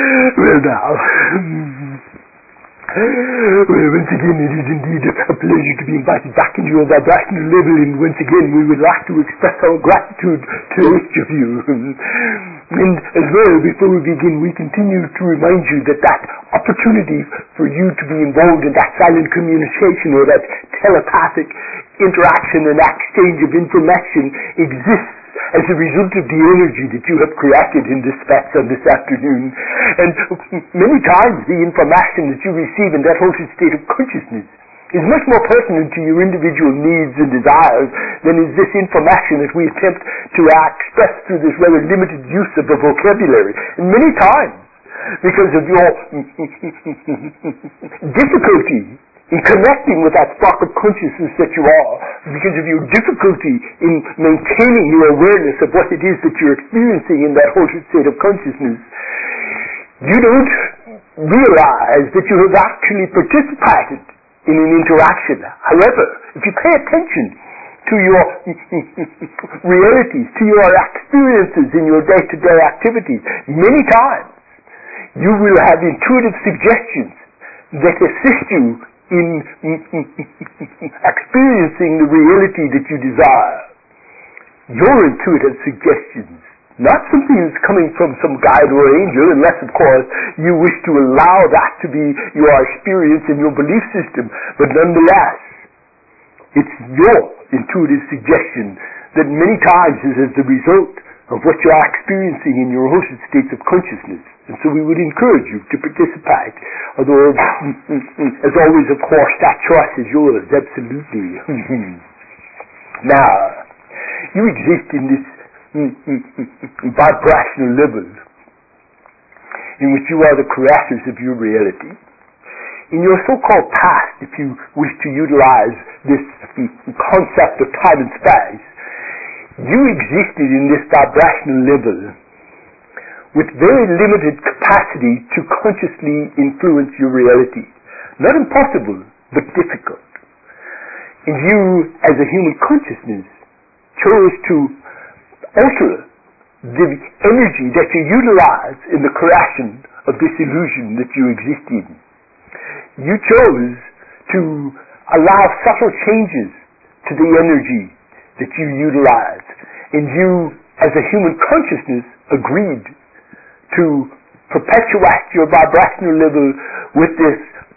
Well now, well, once again, it is indeed a pleasure to be invited back into your vibrational level, and once again we would like to express our gratitude to each of you. And as well, before we begin, we continue to remind you that that opportunity for you to be involved in that silent communication or that telepathic interaction and exchange of information exists as a result of the energy that you have created in this space on this afternoon. And many times the information that you receive in that altered state of consciousness is much more pertinent to your individual needs and desires than is this information that we attempt to express through this rather limited use of a vocabulary. And many times, because of your difficulty in connecting with that spark of consciousness that you are, because of your difficulty in maintaining your awareness of what it is that you're experiencing in that altered state of consciousness, you don't realize that you have actually participated in an interaction. However, if you pay attention to your realities, to your experiences in your day-to-day activities, many times you will have intuitive suggestions that assist you in experiencing the reality that you desire. Your intuitive suggestions, not something that's coming from some guide or angel, unless, of course, you wish to allow that to be your experience and your belief system, but nonetheless, it's your intuitive suggestion that many times is as the result of what you are experiencing in your altered states of consciousness. And so we would encourage you to participate, although, as always, of course, that choice is yours, absolutely. Now, you exist in this vibrational level in which you are the creators of your reality. In your so-called past, if you wish to utilize this concept of time and space, you existed in this vibrational level with very limited capacity to consciously influence your reality. Not impossible, but difficult. And you, as a human consciousness, chose to alter the energy that you utilize in the creation of this illusion that you exist in. You chose to allow subtle changes to the energy that you utilize. And you, as a human consciousness, agreed to perpetuate your vibrational level with this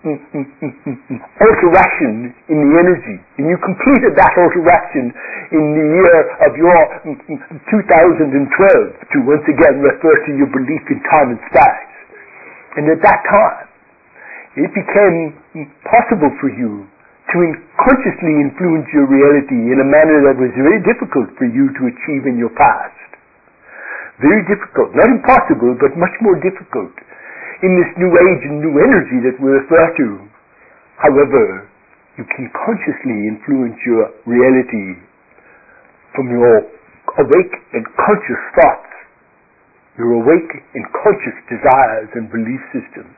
alteration in the energy. And you completed that alteration in the year of your 2012 to once again refer to your belief in time and space. And at that time, it became possible for you to consciously influence your reality in a manner that was very difficult for you to achieve in your past. Very difficult. Not impossible, but much more difficult in this new age and new energy that we refer to. However, you can consciously influence your reality from your awake and conscious thoughts, your awake and conscious desires and belief systems.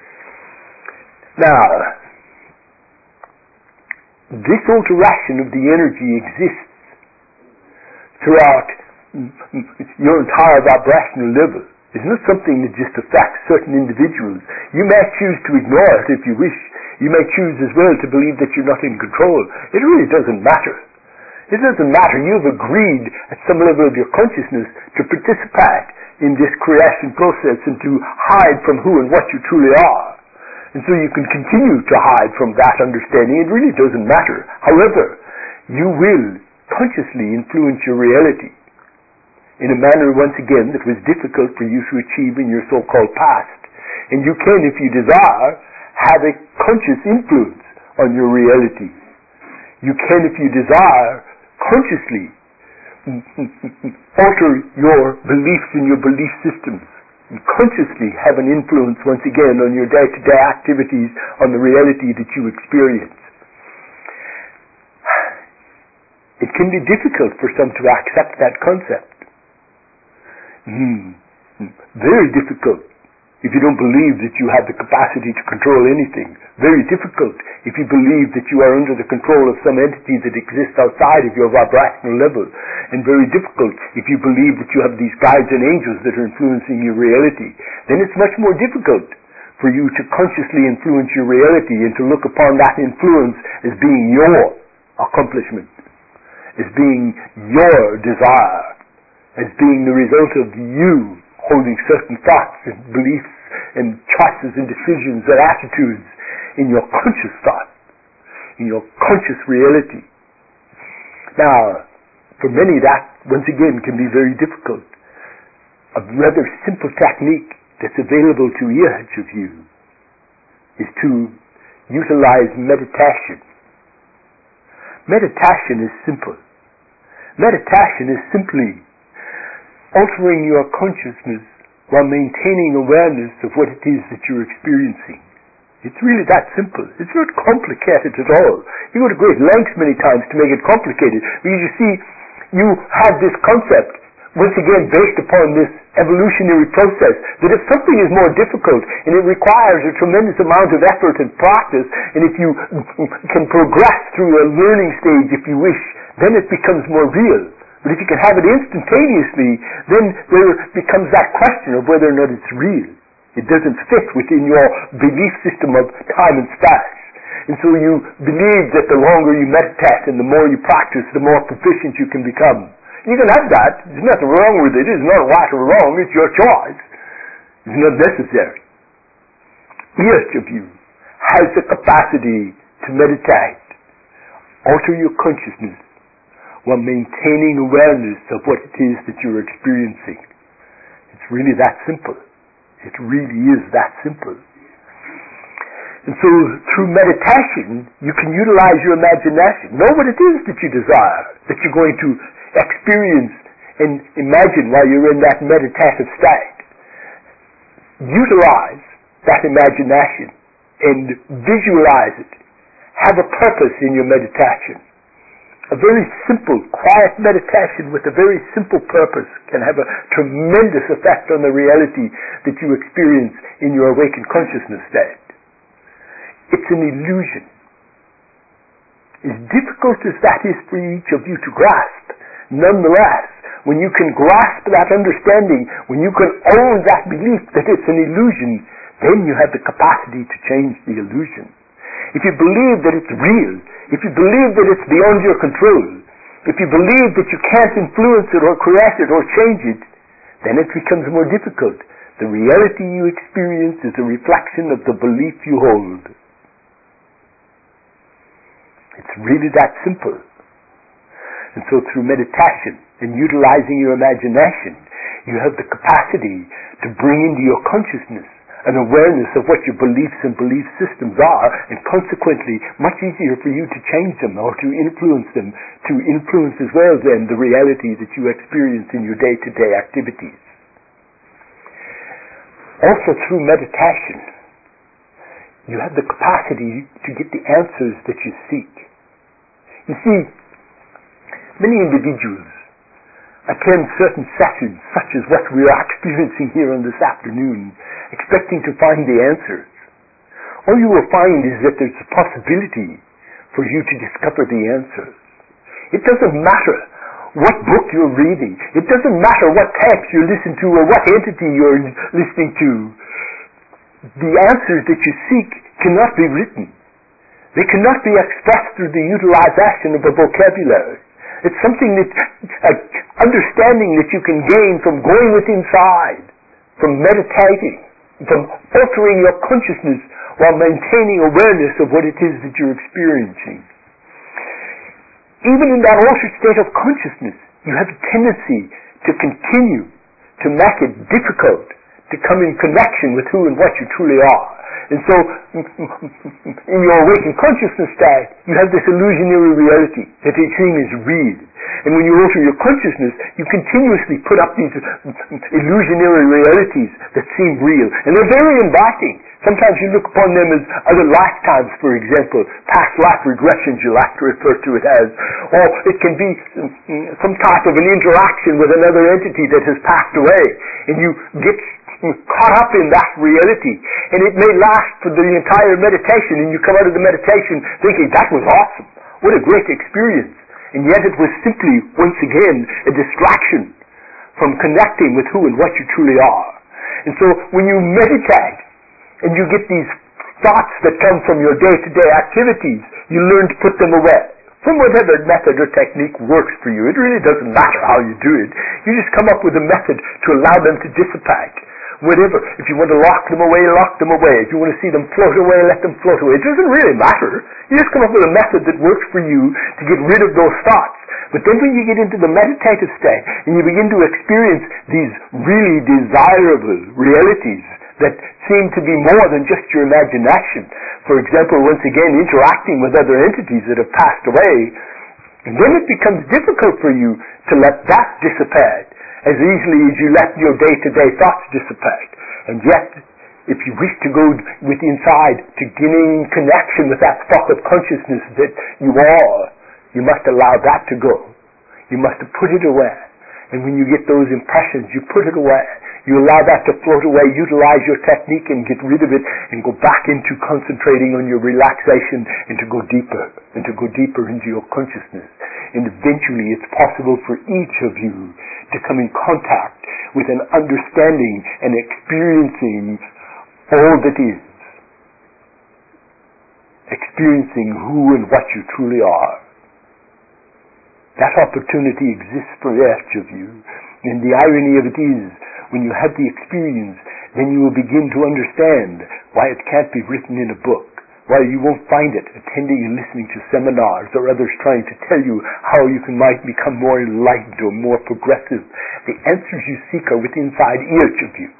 Now, this alteration of the energy exists throughout your entire vibrational level. It's not something that just affects certain individuals. You may choose to ignore it if you wish. You may choose as well to believe that you're not in control. It really doesn't matter. It doesn't matter. You've agreed at some level of your consciousness to participate in this creation process and to hide from who and what you truly are. And so you can continue to hide from that understanding. It really doesn't matter. However, you will consciously influence your reality in a manner, once again, that was difficult for you to achieve in your so-called past. And you can, if you desire, have a conscious influence on your reality. You can, if you desire, consciously alter your beliefs and your belief systems. You consciously have an influence, once again, on your day-to-day activities, on the reality that you experience. It can be difficult for some to accept that concept. Very difficult. if you don't believe that you have the capacity to control anything. Very difficult if you believe that you are under the control of some entity that exists outside of your vibrational level. And very difficult if you believe that you have these guides and angels that are influencing your reality. Then it's much more difficult for you to consciously influence your reality and to look upon that influence as being your accomplishment, as being your desire, as being the result of you holding certain thoughts and beliefs and choices and decisions and attitudes in your conscious thought, in your conscious reality. Now, for many that, once again, can be very difficult. A rather simple technique that's available to each of you is to utilize meditation. Meditation is simple. Meditation is simply altering your consciousness while maintaining awareness of what it is that you're experiencing. It's really that simple. It's not complicated at all. You go to great lengths many times to make it complicated, because you see, you have this concept, once again based upon this evolutionary process, that if something is more difficult and it requires a tremendous amount of effort and practice, and if you can progress through a learning stage if you wish, then it becomes more real. But if you can have it instantaneously, then there becomes that question of whether or not it's real. It doesn't fit within your belief system of time and space. And so you believe that the longer you meditate and the more you practice, the more proficient you can become. You can have that. There's nothing wrong with it. It's not right or wrong. It's your choice. It's not necessary. Each of you has the capacity to meditate, alter your consciousness, while maintaining awareness of what it is that you're experiencing. It's really that simple. It really is that simple. And so through meditation, you can utilize your imagination. Know what it is that you desire, that you're going to experience and imagine while you're in that meditative state. Utilize that imagination and visualize it. Have a purpose in your meditation. A very simple, quiet meditation with a very simple purpose can have a tremendous effect on the reality that you experience in your awakened consciousness state. It's an illusion. As difficult as that is for each of you to grasp, nonetheless, when you can grasp that understanding, when you can own that belief that it's an illusion, then you have the capacity to change the illusion. If you believe that it's real, if you believe that it's beyond your control, if you believe that you can't influence it or create it or change it, then it becomes more difficult. The reality you experience is a reflection of the belief you hold. It's really that simple. And so through meditation and utilizing your imagination, you have the capacity to bring into your consciousness an awareness of what your beliefs and belief systems are, and consequently much easier for you to change them or to influence as well then the reality that you experience in your day-to-day activities. Also through meditation, you have the capacity to get the answers that you seek. You see, many individuals attend certain sessions, such as what we are experiencing here on this afternoon, expecting to find the answers. All you will find is that there's a possibility for you to discover the answers. It doesn't matter what book you're reading. It doesn't matter what tapes you listen to or what entity you're listening to. The answers that you seek cannot be written. They cannot be expressed through the utilization of a vocabulary. It's something that, understanding that you can gain from going within inside, from meditating, from altering your consciousness while maintaining awareness of what it is that you're experiencing. Even in that altered state of consciousness, you have a tendency to continue to make it difficult to come in connection with who and what you truly are. And so, in your awakened consciousness state, you have this illusionary reality that they seem is real. And when you alter your consciousness, you continuously put up these illusionary realities that seem real. And they're very inviting. Sometimes you look upon them as other lifetimes, for example, past life regressions you like to refer to it as. Or it can be some type of an interaction with another entity that has passed away. And you get caught up in that reality. And it may last for the entire meditation, and you come out of the meditation thinking, that was awesome. What a great experience. And yet it was simply, once again, a distraction from connecting with who and what you truly are. And so when you meditate and you get these thoughts that come from your day-to-day activities, you learn to put them away. From whatever method or technique works for you. It really doesn't matter how you do it. You just come up with a method to allow them to dissipate. Whatever. If you want to lock them away, lock them away. If you want to see them float away, let them float away. It doesn't really matter. You just come up with a method that works for you to get rid of those thoughts. But then when you get into the meditative state and you begin to experience these really desirable realities that seem to be more than just your imagination. For example, once again, interacting with other entities that have passed away, and then it becomes difficult for you to let that dissipate as easily as you let your day-to-day thoughts dissipate. And yet, if you wish to go with inside to gaining connection with that thought of consciousness that you are, you must allow that to go. You must put it away. And when you get those impressions, you put it away. You allow that to float away, utilize your technique and get rid of it and go back into concentrating on your relaxation and to go deeper into your consciousness. And eventually it's possible for each of you to come in contact with an understanding and experiencing all that is. Experiencing who and what you truly are. That opportunity exists for each of you. And the irony of it is, when you have the experience, then you will begin to understand why it can't be written in a book, why you won't find it attending and listening to seminars or others trying to tell you how you might become more enlightened or more progressive. The answers you seek are within inside each of you.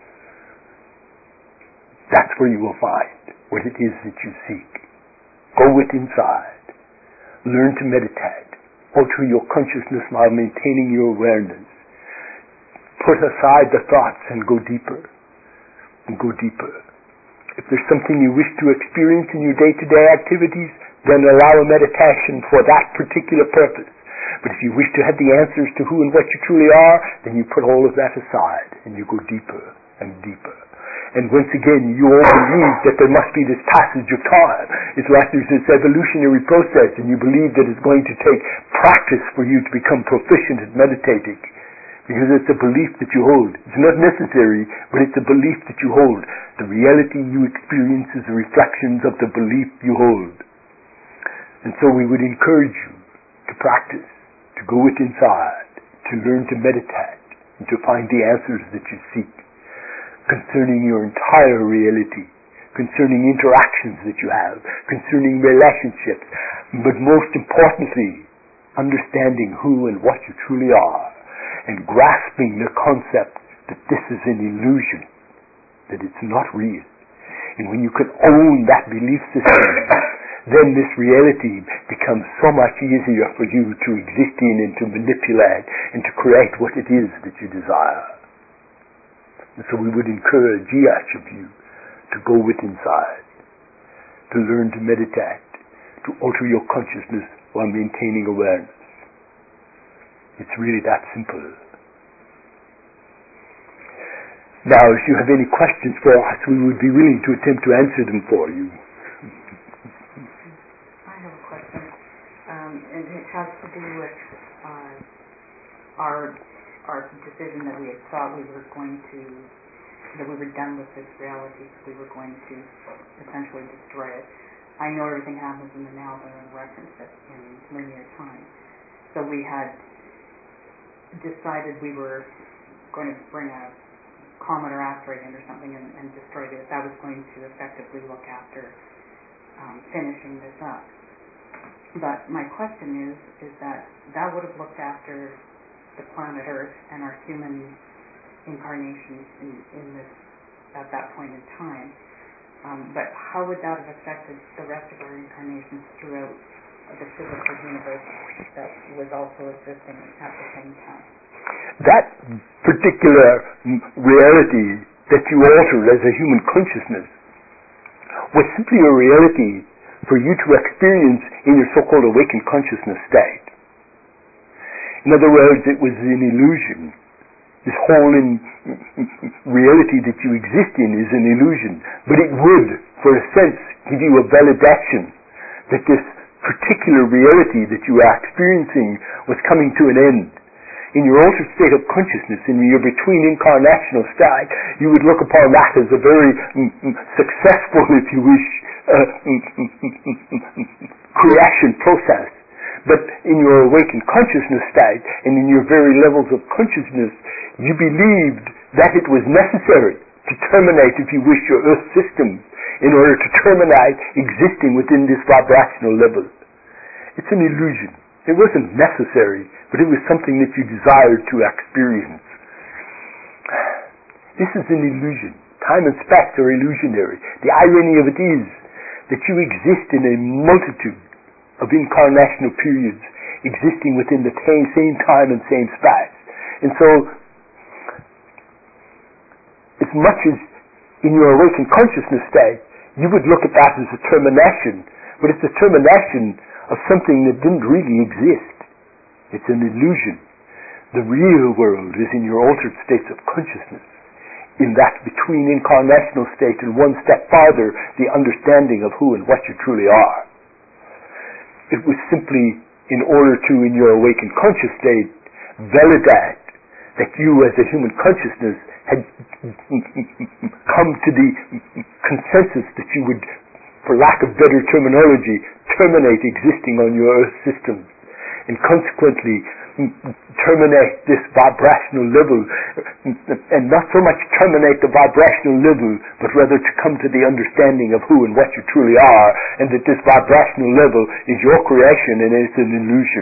That's where you will find what it is that you seek. Go within inside. Learn to meditate. Alter your consciousness while maintaining your awareness. Put aside the thoughts and go deeper. And go deeper. If there's something you wish to experience in your day-to-day activities, then allow a meditation for that particular purpose. But if you wish to have the answers to who and what you truly are, then you put all of that aside and you go deeper and deeper. And once again, you all believe that there must be this passage of time. It's like there's this evolutionary process, and you believe that it's going to take practice for you to become proficient at meditating. Because it's a belief that you hold. It's not necessary, but it's a belief that you hold. The reality you experience is the reflections of the belief you hold. And so we would encourage you to practice, to go within inside, to learn to meditate, and to find the answers that you seek concerning your entire reality, concerning interactions that you have, concerning relationships, but most importantly, understanding who and what you truly are. And grasping the concept that this is an illusion, that it's not real. And when you can own that belief system, then this reality becomes so much easier for you to exist in and to manipulate and to create what it is that you desire. And so we would encourage each of you to go within inside, to learn to meditate, to alter your consciousness while maintaining awareness. It's really that simple. Now, if you have any questions for us, we would be willing to attempt to answer them for you. I have a question, and it has to do with our decision that we had thought we were going to, that we were done with this reality, so we were going to essentially destroy it. I know everything happens in the now, but I reference it in linear time. So we had decided we were going to bring a comet or asteroid in or something and destroy it. That was going to effectively look after finishing this up. But my question is that would have looked after the planet Earth and our human incarnations in this at that point in time. But how would that have affected the rest of our incarnations throughout the physical universe that was also existing at the same time? That particular reality that you altered as a human consciousness was simply a reality for you to experience in your so-called awakened consciousness state. In other words, it was an illusion This whole reality that you exist in is an illusion. But it would, for a sense, give you a validation that this particular reality that you are experiencing was coming to an end. In your altered state of consciousness, in your between-incarnational state, you would look upon that as a very successful, if you wish, creation process. But in your awakened consciousness state, and in your very levels of consciousness, you believed that it was necessary to terminate, if you wish, your earth system in order to terminate existing within this vibrational level. It's an illusion. It wasn't necessary, but it was something that you desired to experience. This is an illusion. Time and space are illusionary. The irony of it is that you exist in a multitude of incarnational periods existing within the same time and same space. And so, as much as in your awakened consciousness state, you would look at that as a termination, but it's a termination of something that didn't really exist. It's an illusion. The real world is in your altered states of consciousness, in that between incarnational state and one step farther, the understanding of who and what you truly are. It was simply in order to, in your awakened conscious state, validate that you as a human consciousness had come to the consensus that you would, for lack of better terminology, terminate existing on your earth systems, and consequently terminate this vibrational level, and not so much terminate the vibrational level, but rather to come to the understanding of who and what you truly are, and that this vibrational level is your creation and it's an illusion.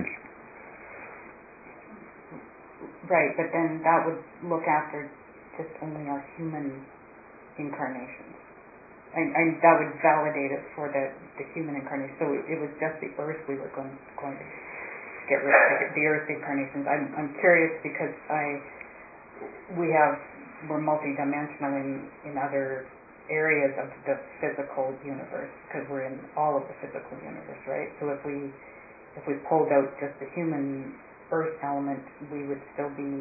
Right, but then that would look after just only our human incarnations. And that would validate it for the human incarnation. So it was just the earth we were going to get rid of, the earth incarnations. I'm curious because we're multidimensional in other areas of the physical universe, because we're in all of the physical universe, right? So if we pulled out just the human earth element, we would still be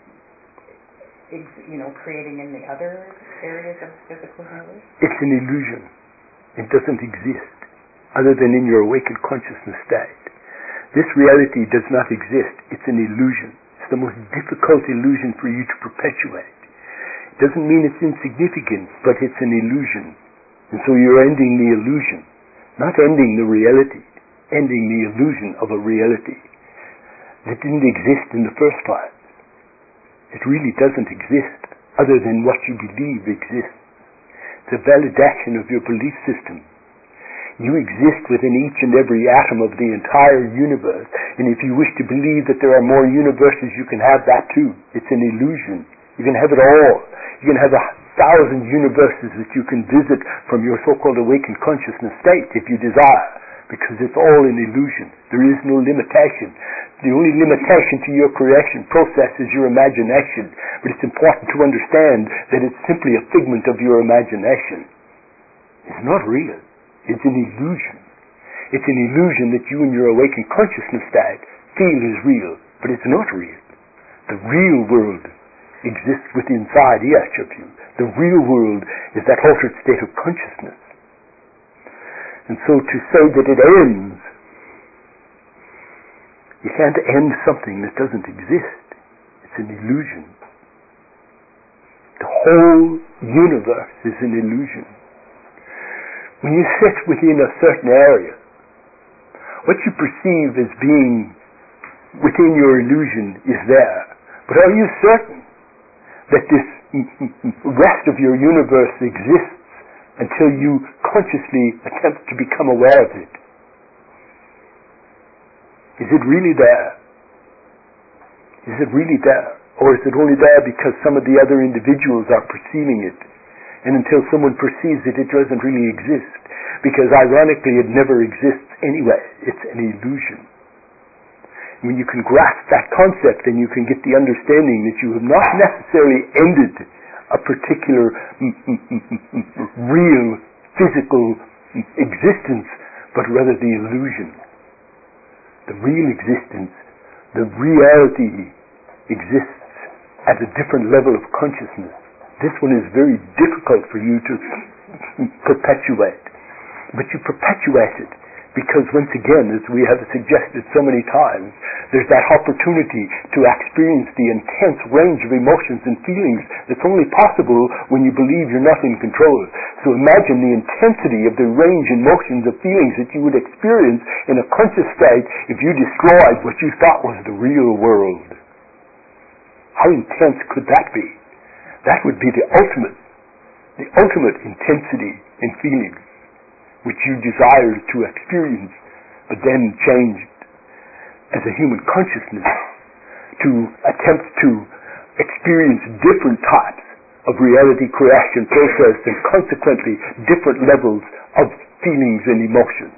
creating in the other areas of the physical universe? It's an illusion. It doesn't exist other than in your awakened consciousness state. This reality does not exist. It's an illusion. It's the most difficult illusion for you to perpetuate. It doesn't mean it's insignificant, but it's an illusion. And so you're ending the illusion, not ending the reality, ending the illusion of a reality that didn't exist in the first place. It really doesn't exist other than what you believe exists. It's a validation of your belief system. You exist within each and every atom of the entire universe, and if you wish to believe that there are more universes, you can have that too. It's an illusion. You can have it all. You can have 1,000 universes that you can visit from your so-called awakened consciousness state if you desire, because it's all an illusion. There is no limitation. The only limitation to your creation process is your imagination, but it's important to understand that it's simply a figment of your imagination. It's not real. It's an illusion. It's an illusion that you in your awakened consciousness state feel is real, but it's not real. The real world exists within inside each of you. The real world is that altered state of consciousness. And so to say that it ends, you can't end something that doesn't exist. It's an illusion. The whole universe is an illusion. When you sit within a certain area, what you perceive as being within your illusion is there. But are you certain that this rest of your universe exists until you consciously attempt to become aware of it? Is it really there? Is it really there? Or is it only there because some of the other individuals are perceiving it? And until someone perceives it, it doesn't really exist. Because ironically, it never exists anyway. It's an illusion. When you can grasp that concept, then you can get the understanding that you have not necessarily ended a particular real physical existence, but rather the illusion. The real existence, the reality exists at a different level of consciousness. This one is very difficult for you to perpetuate. But you perpetuate it because, once again, as we have suggested so many times, there's that opportunity to experience the intense range of emotions and feelings that's only possible when you believe you're not in control. So imagine the intensity of the range and motions of feelings that you would experience in a conscious state if you destroyed what you thought was the real world. How intense could that be? That would be the ultimate intensity in feelings which you desire to experience, but then changed as a human consciousness to attempt to experience different types of reality creation process and consequently different levels of feelings and emotions.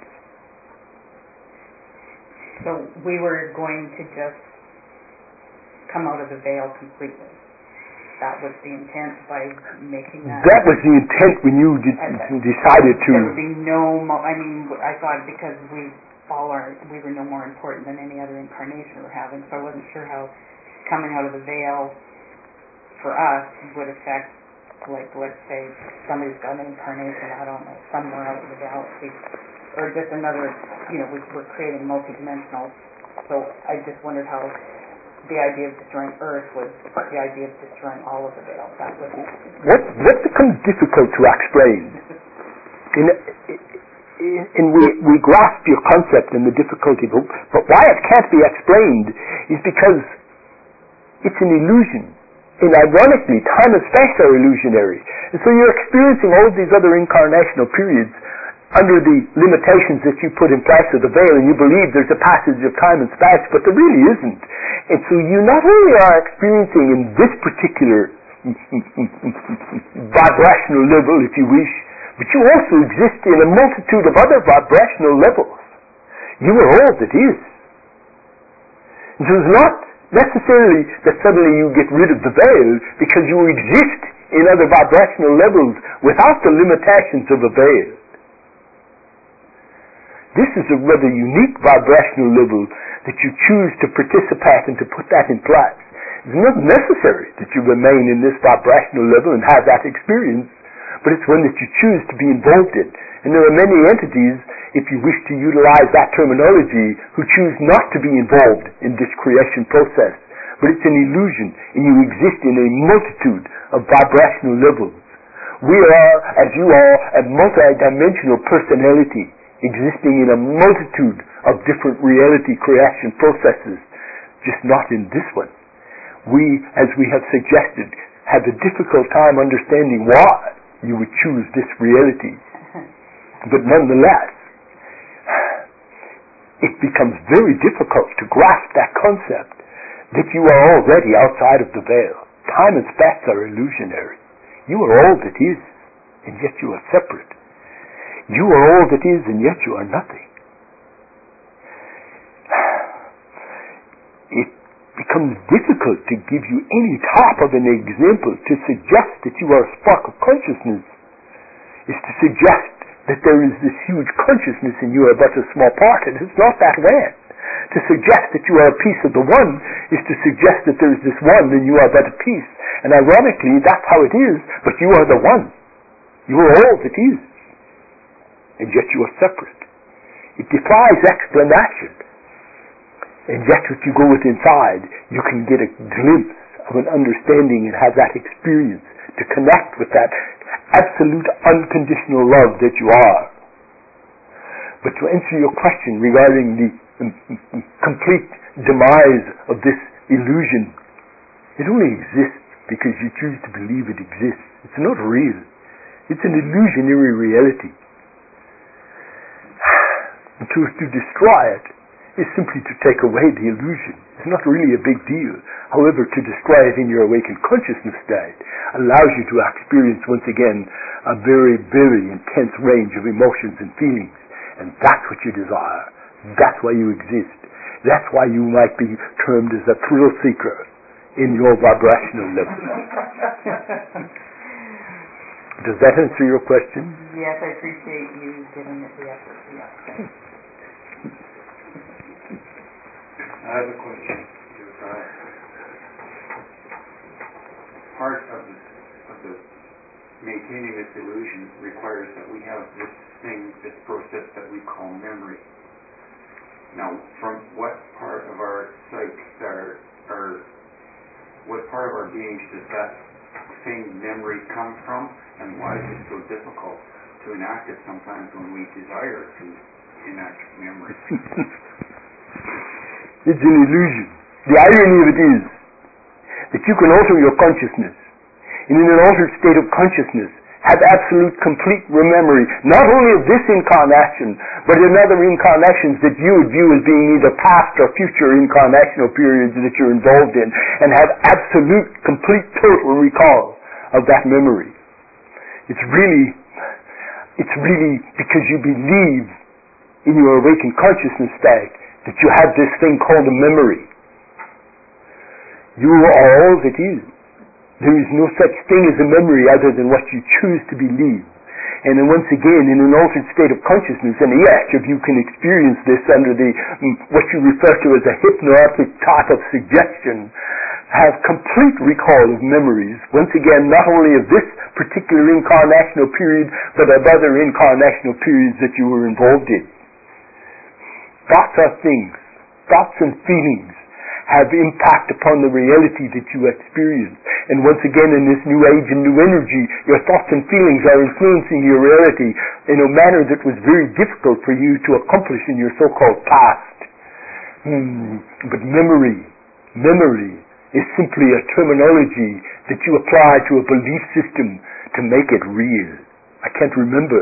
So we were going to just come out of the veil completely. That was the intent by making that. That was the intent when you decided to. There would be no. I thought because we were no more important than any other incarnation we were having, so I wasn't sure how coming out of the veil for us would affect, like, let's say somebody's got an incarnation, I don't know, somewhere out in the galaxy, or just another. We're creating multidimensional. So I just wondered how the idea of destroying Earth was the idea of destroying all of the veil. That was what becomes difficult to explain. We grasp your concept and the difficulty, but why it can't be explained is because it's an illusion. And ironically, time and space are illusionary. And so you're experiencing all of these other incarnational periods under the limitations that you put in place of the veil, and you believe there's a passage of time and space, but there really isn't. And so you not only are experiencing in this particular vibrational level, if you wish, but you also exist in a multitude of other vibrational levels. You are all that is. And so it's not necessarily that suddenly you get rid of the veil because you exist in other vibrational levels without the limitations of a veil. This is a rather unique vibrational level that you choose to participate and to put that in place. It's not necessary that you remain in this vibrational level and have that experience, but it's one that you choose to be involved in. And there are many entities, if you wish to utilize that terminology, who choose not to be involved in this creation process. But it's an illusion, and you exist in a multitude of vibrational levels. We are, as you are, a multidimensional personality, existing in a multitude of different reality creation processes, just not in this one. We, as we have suggested, have a difficult time understanding why you would choose this reality. But nonetheless, it becomes very difficult to grasp that concept that you are already outside of the veil. Time and space are illusionary. You are all that is, and yet you are separate. You are all that is, and yet you are nothing. It becomes difficult to give you any type of an example to suggest that you are a spark of consciousness, is to suggest that there is this huge consciousness and you are but a small part, and it's not that way. To suggest that you are a piece of the one is to suggest that there is this one and you are but a piece. And ironically, that's how it is, but you are the one. You are all that is. And yet you are separate. It defies explanation. And yet if you go with inside, you can get a glimpse of an understanding and have that experience to connect with that absolute unconditional love that you are. But to answer your question regarding the complete demise of this illusion, it only exists because you choose to believe it exists. It's not real. It's an illusionary reality. And to destroy it is simply to take away the illusion. It's not really a big deal. However, to destroy it in your awakened consciousness state allows you to experience once again a very, very intense range of emotions and feelings. And that's what you desire. That's why you exist. That's why you might be termed as a thrill seeker in your vibrational level. Does that answer your question? Yes, I appreciate you giving it the effort. Yeah. I have a question. maintaining this illusion requires that we have this process that we call memory. Now, from what part of our psyche, what part of our beings does that same memory come from, and why is it so difficult to enact it sometimes when we desire to enact memory? It's an illusion. The irony of it is that you can alter your consciousness, and in an altered state of consciousness have absolute complete memory, not only of this incarnation, but in other incarnations that you would view as being either past or future incarnational periods that you're involved in, and have absolute, complete, total recall of that memory. It's really because you believe in your awakened consciousness state that you have this thing called a memory. You are all that is. There is no such thing as a memory other than what you choose to believe. And then once again, in an altered state of consciousness, and yes, if you can experience this under what you refer to as a hypnotic type of suggestion, have complete recall of memories, once again, not only of this particular incarnational period, but of other incarnational periods that you were involved in. Thoughts are things. Thoughts and feelings have impact upon the reality that you experience. And once again, in this new age and new energy, your thoughts and feelings are influencing your reality in a manner that was very difficult for you to accomplish in your so-called past. But memory is simply a terminology that you apply to a belief system to make it real. I can't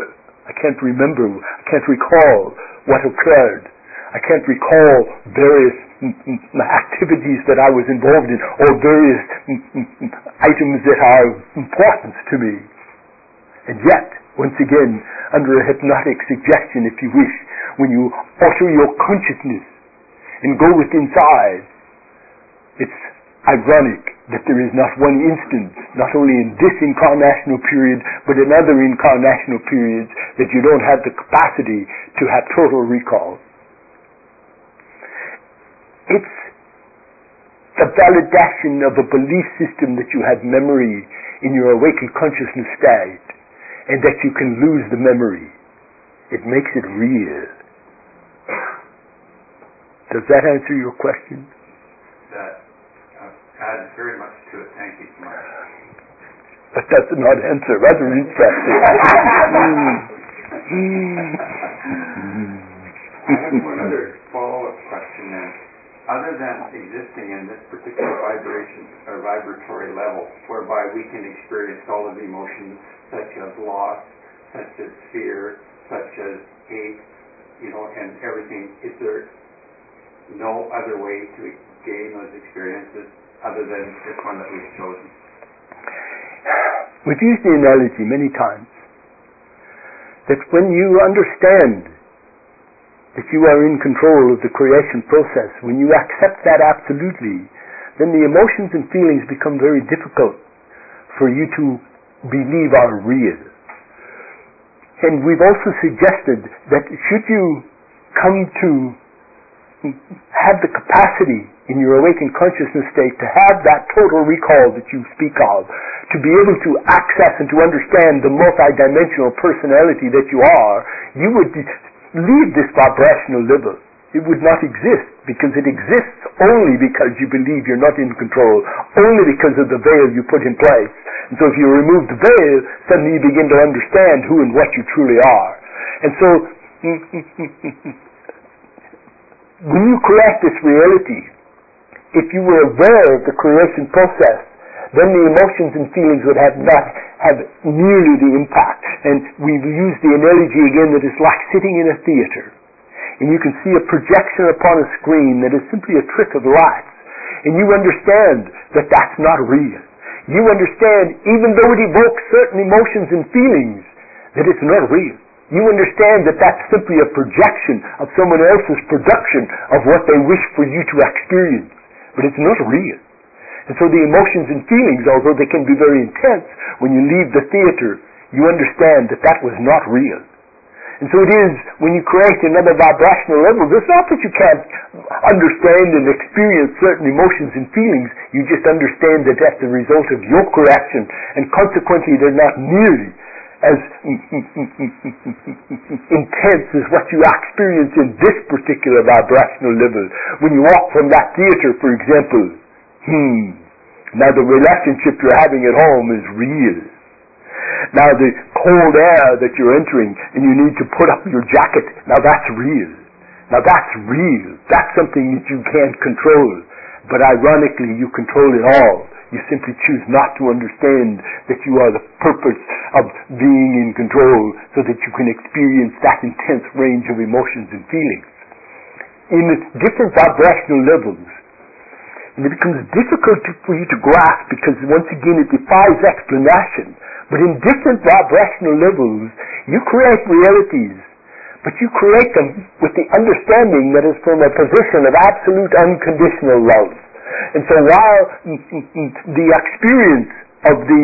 recall what occurred. I can't recall various activities that I was involved in, or various items that are of importance to me. And yet, once again, under a hypnotic suggestion, if you wish, when you alter your consciousness and go within inside, it's ironic that there is not one instance, not only in this incarnational period, but in other incarnational periods, that you don't have the capacity to have total recall. It's the validation of a belief system that you have memory in your awakened consciousness state, and that you can lose the memory. It makes it real. Does that answer your question? That adds very much to it. Thank you so much. But that's not answer. Rather interesting. I have one other follow-up question then. Other than existing in this particular vibration or vibratory level, whereby we can experience all of the emotions, such as loss, such as fear, such as hate, and everything, is there no other way to gain those experiences other than this one that we've chosen? We've used the analogy many times that when you understand that you are in control of the creation process, when you accept that absolutely, then the emotions and feelings become very difficult for you to believe are real. And we've also suggested that should you come to have the capacity in your awakened consciousness state to have that total recall that you speak of, to be able to access and to understand the multidimensional personality that you are, you would leave this vibrational level. It would not exist, because it exists only because you believe you're not in control, only because of the veil you put in place. And so if you remove the veil, suddenly you begin to understand who and what you truly are. And so when you create this reality, if you were aware of the creation process, then the emotions and feelings would not have nearly the impact. And we've used the analogy again that it's like sitting in a theater, and you can see a projection upon a screen that is simply a trick of lights, and you understand that that's not real. You understand, even though it evokes certain emotions and feelings, that it's not real. You understand that that's simply a projection of someone else's production of what they wish for you to experience, but it's not real. And so the emotions and feelings, although they can be very intense, when you leave the theater, you understand that that was not real. And so it is, when you create another vibrational level, it's not that you can't understand and experience certain emotions and feelings, you just understand that that's the result of your creation, and consequently they're not nearly as intense as what you experience in this particular vibrational level. When you walk from that theater, for example, now the relationship you're having at home is real. Now the cold air that you're entering and you need to put up your jacket, now that's real. Now that's real. That's something that you can't control. But ironically, you control it all. You simply choose not to understand that you are the purpose of being in control so that you can experience that intense range of emotions and feelings. In different vibrational levels, and it becomes difficult for you to grasp because once again it defies explanation. But in different vibrational levels, you create realities, but you create them with the understanding that is from a position of absolute unconditional love. And so while the experience of the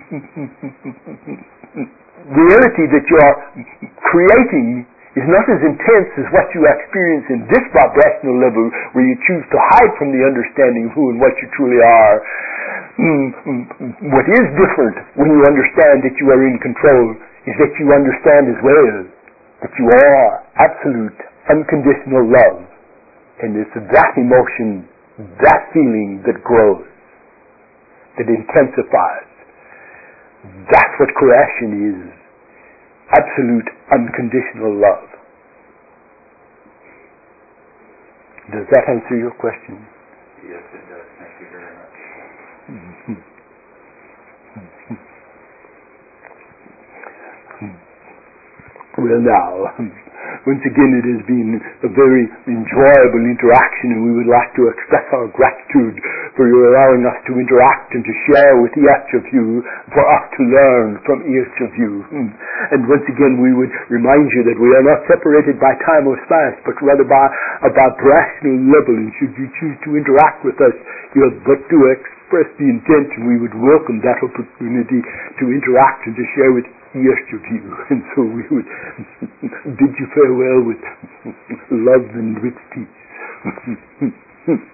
reality that you are creating is not as intense as what you experience in this vibrational level where you choose to hide from the understanding of who and what you truly are, what is different when you understand that you are in control is that you understand as well that you are absolute unconditional love. And it's that emotion, that feeling that grows, that intensifies. That's what creation is. Absolute unconditional love. Does that answer your question? Yes, it does. Thank you very much. Well now, once again it has been a very enjoyable interaction, and we would like to express our gratitude for your allowing us to interact and to share with each of you, for us to learn from each of you. And once again we would remind you that we are not separated by time or space, but rather by a vibrational level, and should you choose to interact with us, you have but to express the intent, and we would welcome that opportunity to interact and to share with each of you. And so we would bid you farewell with love and with peace.